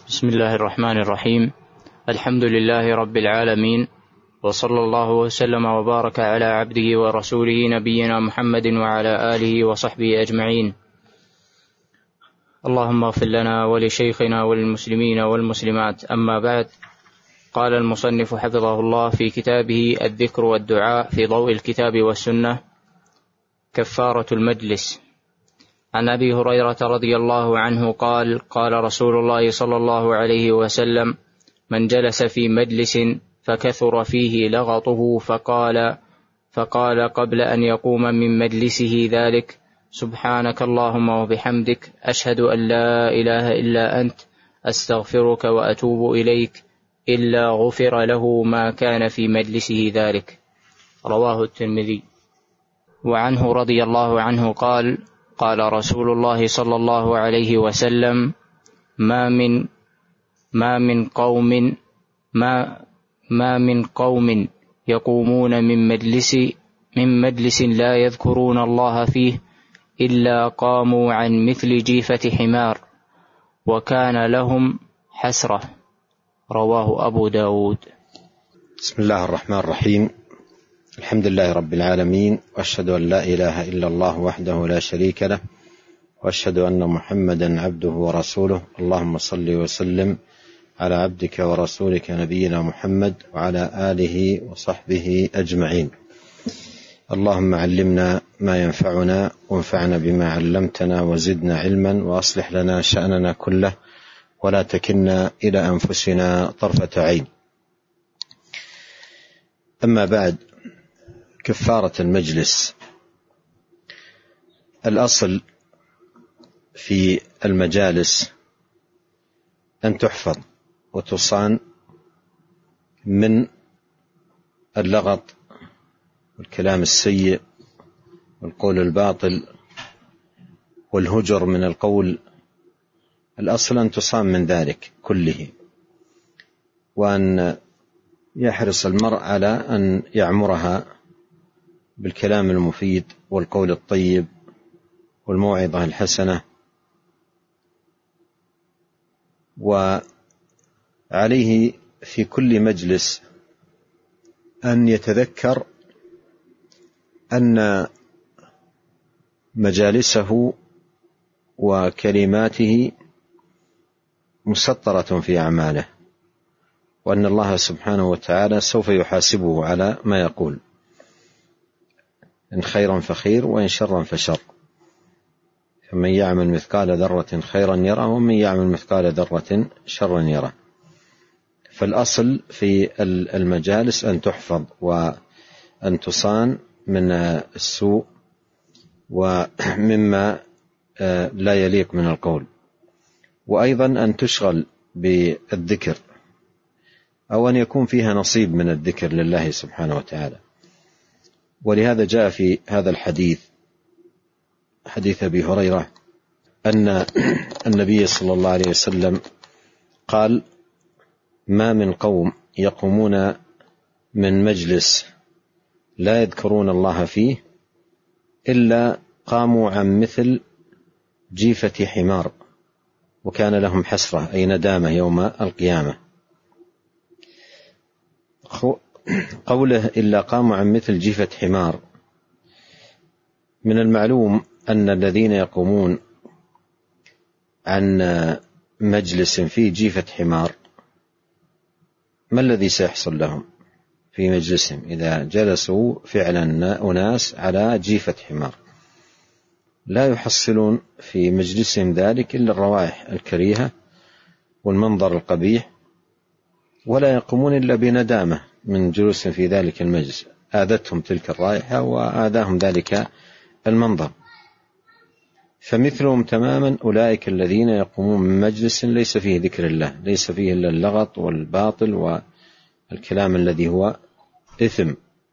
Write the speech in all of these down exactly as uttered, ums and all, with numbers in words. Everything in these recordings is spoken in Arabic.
بسم الله الرحمن الرحيم. الحمد لله رب العالمين، وصلى الله وسلم وبارك على عبده ورسوله نبينا محمد وعلى آله وصحبه أجمعين. اللهم اغفر لنا ولشيخنا وللمسلمين والمسلمات. أما بعد، قال المصنف حفظه الله في كتابه الذكر والدعاء في ضوء الكتاب والسنة: كفارة المجلس. عن أبي هريرة رضي الله عنه قال: قال رسول الله صلى الله عليه وسلم: من جلس في مجلس فكثر فيه لغطه فقال فقال قبل أن يقوم من مجلسه ذلك: سبحانك اللهم وبحمدك، أشهد أن لا إله إلا أنت، أستغفرك وأتوب إليك، إلا غفر له ما كان في مجلسه ذلك. رواه الترمذي. وعنه رضي الله عنه قال: قال رسول الله صلى الله عليه وسلم: ما من ما من قوم ما ما من قوم يقومون من مجلس من مجلس لا يذكرون الله فيه إلا قاموا عن مثل جيفة حمار، وكان لهم حسرة. رواه أبو داود. بسم الله الرحمن الرحيم. الحمد لله رب العالمين، وأشهد أن لا إله إلا الله وحده لا شريك له، وأشهد أن محمدا عبده ورسوله. اللهم صل وسلم على عبدك ورسولك نبينا محمد وعلى آله وصحبه أجمعين. اللهم علمنا ما ينفعنا، وانفعنا بما علمتنا، وزدنا علما، وأصلح لنا شأننا كله، ولا تكلنا إلى أنفسنا طرفة عين. أما بعد، كفارة المجلس. الأصل في المجالس أن تحفظ وتصان من اللغط والكلام السيء والقول الباطل والهجر من القول. الأصل أن تصان من ذلك كله، وأن يحرص المرء على أن يعمرها بالكلام المفيد والقول الطيب والموعظة الحسنة. وعليه في كل مجلس أن يتذكر أن مجالسه وكلماته مسطرة في أعماله، وأن الله سبحانه وتعالى سوف يحاسبه على ما يقول، إن خيرا فخير وإن شرا فشر. فمن يعمل مثقال ذرة خيرا يره، ومن يعمل مثقال ذرة شرا يره. فالأصل في المجالس أن تحفظ وأن تصان من السوء ومما لا يليق من القول، وأيضا أن تشغل بالذكر، أو أن يكون فيها نصيب من الذكر لله سبحانه وتعالى. ولهذا جاء في هذا الحديث، حديث أبي هريرة، أن النبي صلى الله عليه وسلم قال: ما من قوم يقومون من مجلس لا يذكرون الله فيه إلا قاموا عن مثل جيفة حمار، وكان لهم حسرة، أي ندامة يوم القيامة. قوله إلا قاموا عن مثل جيفة حمار، من المعلوم أن الذين يقومون عن مجلس فيه جيفة حمار، ما الذي سيحصل لهم في مجلسهم إذا جلسوا فعلا أناس على جيفة حمار؟ لا يحصلون في مجلسهم ذلك إلا الروائح الكريهة والمنظر القبيح، ولا يقومون إلا بندامة من جلوس في ذلك المجلس، آذتهم تلك الرائحة وآذاهم ذلك المنظر. فمثلهم تماما أولئك الذين يقومون من مجلس ليس فيه ذكر الله، ليس فيه إلا اللغط والباطل والكلام الذي هو إثم،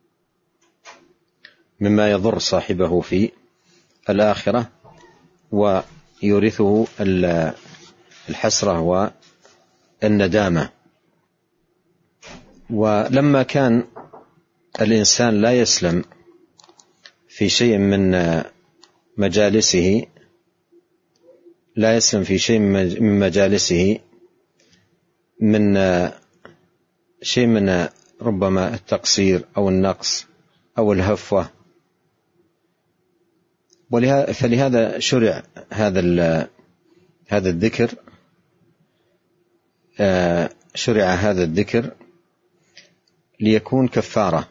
مما يضر صاحبه في الآخرة ويورثه الحسرة والندامة. ولما كان الإنسان لا يسلم في شيء من مجالسه لا يسلم في شيء من مجالسه من شيء من ربما التقصير أو النقص أو الهفوة، فلهذا شرع هذا هذا الذكر شرع هذا الذكر ليكون كفارة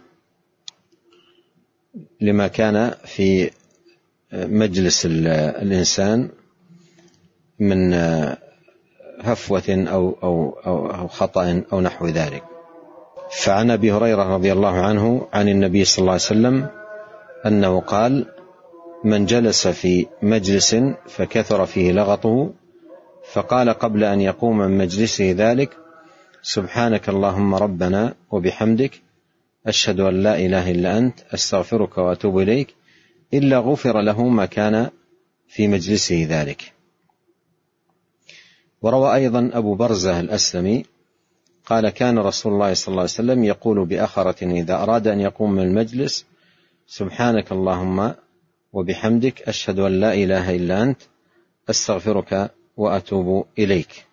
لما كان في مجلس الإنسان من هفوة أو, أو, أو, أو خطأ أو نحو ذلك. فعن أبي هريرة رضي الله عنه عن النبي صلى الله عليه وسلم أنه قال: من جلس في مجلس فكثر فيه لغطه فقال قبل أن يقوم من مجلسه ذلك: سبحانك اللهم ربنا وبحمدك أشهد أن لا إله إلا أنت أستغفرك وأتوب إليك، إلا غفر له ما كان في مجلسه ذلك. وروى أيضا أبو برزة الأسلمي قال: كان رسول الله صلى الله عليه وسلم يقول بأخرة إذا أراد أن يقوم من المجلس: سبحانك اللهم وبحمدك أشهد أن لا إله إلا أنت أستغفرك وأتوب إليك.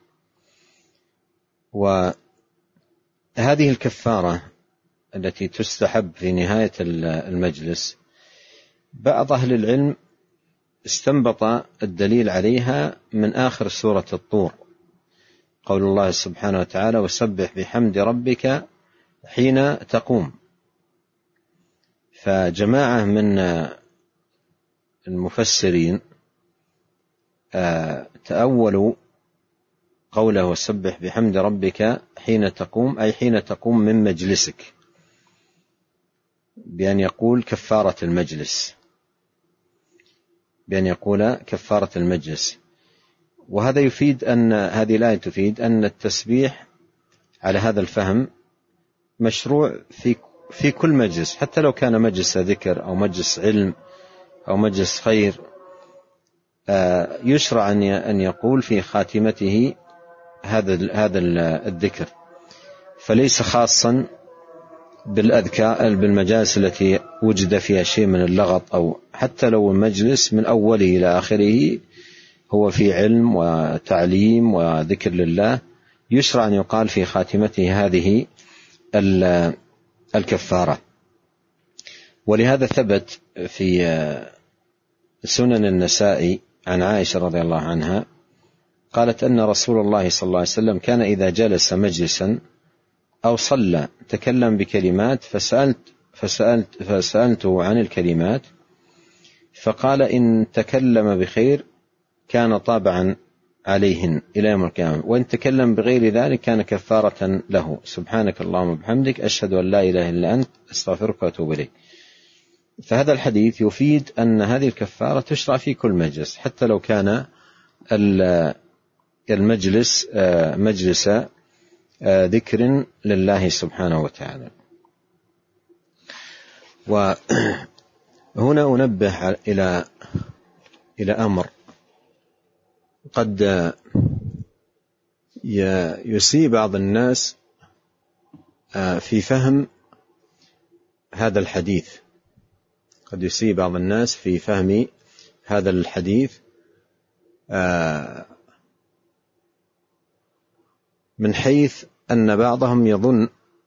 وهذه الكفارة التي تستحب في نهاية المجلس بعض أهل العلم استنبط الدليل عليها من آخر سورة الطور، قول الله سبحانه وتعالى: وسبح بحمد ربك حين تقوم. فجماعة من المفسرين تأولوا قوله وسبح بحمد ربك حين تقوم أي حين تقوم من مجلسك، بأن يقول كفارة المجلس بأن يقول كفارة المجلس. وهذا يفيد أن هذه الآية تفيد أن التسبيح على هذا الفهم مشروع في في كل مجلس، حتى لو كان مجلس ذكر أو مجلس علم أو مجلس خير، يشرع أن يقول في خاتمته هذا هذا الذكر، فليس خاصا بالأذكار بالمجالس التي وجد فيها شيء من اللغط، أو حتى لو المجلس من أوله إلى آخره هو في علم وتعليم وذكر لله، يشرع أن يقال في خاتمته هذه الكفارة. ولهذا ثبت في سنن النسائي عن عائشة رضي الله عنها قالت أن رسول الله صلى الله عليه وسلم كان إذا جلس مجلسا أو صلى تكلم بكلمات فسألت فسألت فسألته عن الكلمات فقال: إن تكلم بخير كان طابعا عليهن إلى يوم القيامة، وإن تكلم بغير ذلك كان كفارة له. سبحانك اللهم وبحمدك أشهد أن لا إله إلا أنت أستغفرك وأتوب إليك. فهذا الحديث يفيد أن هذه الكفارة تشرع في كل مجلس، حتى لو كان المجلس مجلس ذكر لله سبحانه وتعالى. وهنا أنبه إلى إلى أمر قد يسيء بعض الناس في فهم هذا الحديث قد يسيء بعض الناس في فهم هذا الحديث من حيث أن بعضهم يظن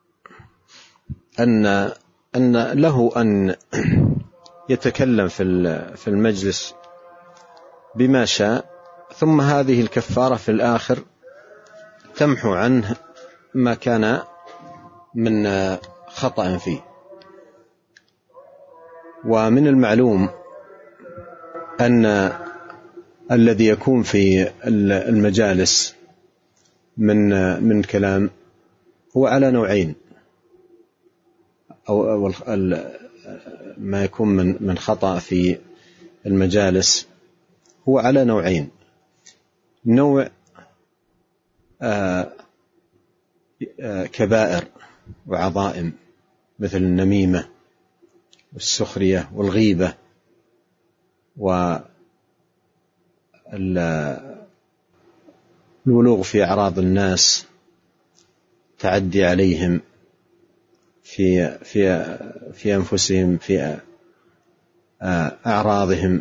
أن أن له أن يتكلم في المجلس بما شاء، ثم هذه الكفارة في الآخر تمحو عنه ما كان من خطأ فيه. ومن المعلوم أن الذي يكون في المجالس من من كلام هو على نوعين، أو ما يكون من من خطأ في المجالس هو على نوعين. نوع كبائر وعظائم مثل النميمة والسخرية والغيبة والولوغ في أعراض الناس، تعدي عليهم في في في أنفسهم في أعراضهم.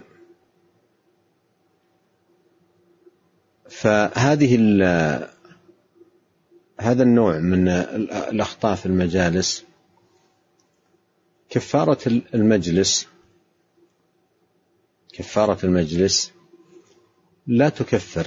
فهذه هذا النوع من الأخطاء في المجالس كفارة المجلس كفارة المجلس لا تكفر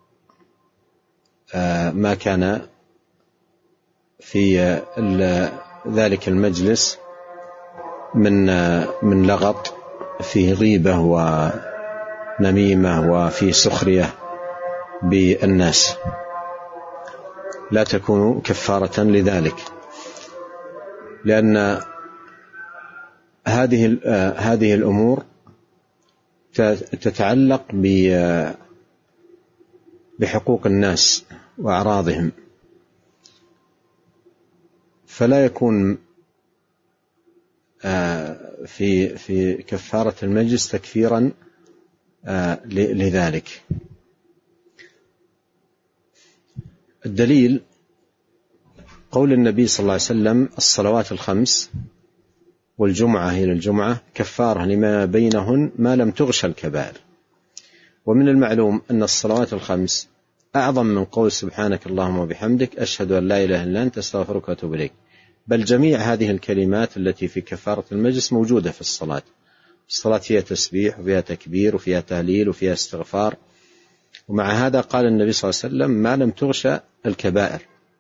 ما كان في ذلك المجلس من من لغط، في غيبة ونميمة وفي سخرية بالناس، لا تكون كفارة لذلك، لأن هذه هذه الأمور تتعلق بحقوق الناس وأعراضهم، فلا يكون في في كفارة المجلس تكفيرا لذلك. الدليل قول النبي صلى الله عليه وسلم: الصلوات الخمس والجمعة إلى الجمعة كفارة لما بينهن ما لم تغش الكبائر. ومن المعلوم أن الصلوات الخمس أعظم من قول سبحانك اللهم وبحمدك أشهد أن لا إله إلا أنت أستغفرك وأتوب إليك، بل جميع هذه الكلمات التي في كفارة المجلس موجودة في الصلاة. الصلاة فيها تسبيح وفيها تكبير وفيها تهليل وفيها استغفار، ومع هذا قال النبي صلى الله عليه وسلم: ما لم تغش الكبائر.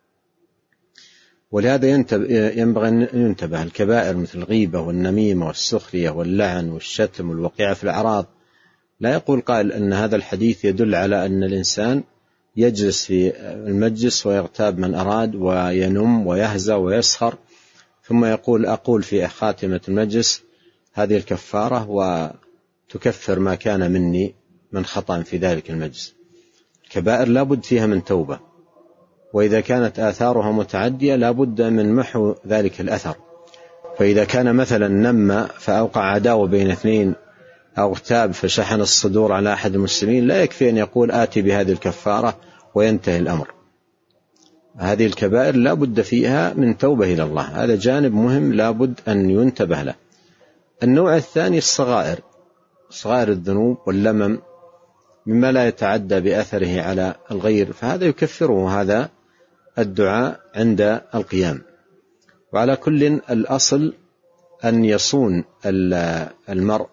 ولهذا ينبغي أن ينتبه. الكبائر مثل الغيبة والنميمة والسخرية واللعن والشتم والوقيعة في الأعراض، لا يقول قائل أن هذا الحديث يدل على أن الإنسان يجلس في المجلس ويغتاب من أراد وينم ويهزأ ويسخر، ثم يقول أقول في خاتمة المجلس هذه الكفارة وتكفر ما كان مني من خطأ في ذلك المجلس. الكبائر لا بد فيها من توبة، وإذا كانت آثارها متعدية لا بد من محو ذلك الأثر. فإذا كان مثلا نم فأوقع عداوة بين اثنين أو اغتاب فشحن الصدور على أحد المسلمين، لا يكفي أن يقول آتي بهذه الكفارة وينتهي الأمر. هذه الكبائر لا بد فيها من توبة إلى الله، هذا جانب مهم لا بد أن ينتبه له. النوع الثاني الصغائر، صغائر الذنوب واللمم مما لا يتعدى بأثره على الغير، فهذا يكفره هذا الدعاء عند القيام. وعلى كل الأصل أن يصون المرء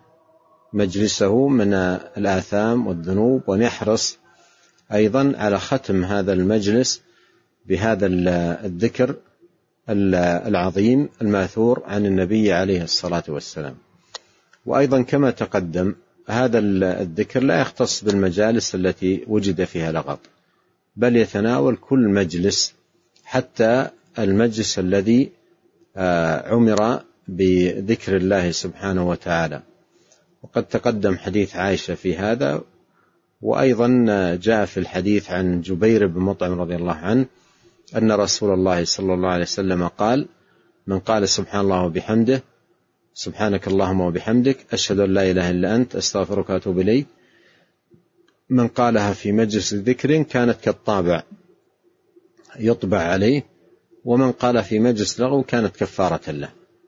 مجلسه من الآثام والذنوب، وأن يحرص أيضا على ختم هذا المجلس بهذا الذكر العظيم الماثور عن النبي عليه الصلاة والسلام. وأيضا كما تقدم هذا الذكر لا يختص بالمجالس التي وجد فيها لغط، بل يتناول كل مجلس، حتى المجلس الذي عمر بذكر الله سبحانه وتعالى. وقد تقدم حديث عائشة في هذا، وأيضا جاء في الحديث عن جبير بن مطعم رضي الله عنه أن رسول الله صلى الله عليه وسلم قال: من قال سبحان الله وبحمده سبحانك اللهم وبحمدك أشهد أن لا إله إلا أنت أستغفرك وأتوب إليك، من قالها في مجلس ذكر كانت كالطابع يطبع عليه، ومن قال في مجلس لغو كانت كفارة له.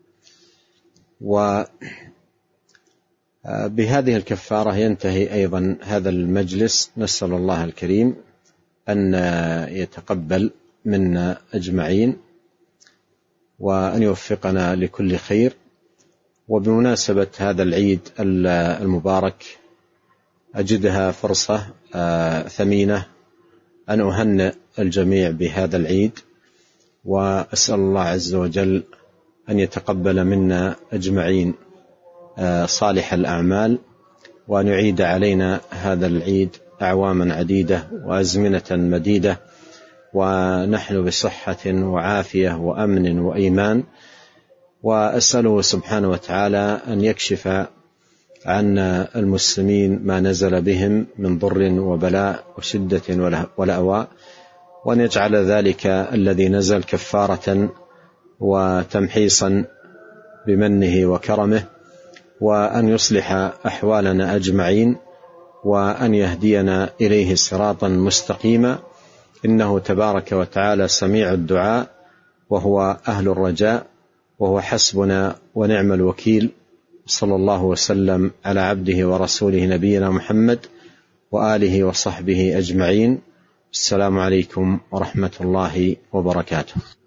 وبهذه الكفارة ينتهي أيضا هذا المجلس. نسأل الله الكريم أن يتقبل منا أجمعين وأن يوفقنا لكل خير. وبمناسبة هذا العيد المبارك أجدها فرصة ثمينة أن أهنئ الجميع بهذا العيد، وأسأل الله عز وجل أن يتقبل منا أجمعين صالح الأعمال، وأن يعيد علينا هذا العيد أعواما عديدة وأزمنة مديدة، ونحن بصحة وعافية وأمن وإيمان. وأسأله سبحانه وتعالى أن يكشف عن المسلمين ما نزل بهم من ضر وبلاء وشدة ولأواء، وأن يجعل ذلك الذي نزل كفارة وتمحيصا بمنه وكرمه، وأن يصلح أحوالنا أجمعين، وأن يهدينا إليه صراطا مستقيما، إنه تبارك وتعالى سميع الدعاء وهو أهل الرجاء، وهو حسبنا ونعم الوكيل. صلى الله وسلم على عبده ورسوله نبينا محمد وآله وصحبه أجمعين. السلام عليكم ورحمة الله وبركاته.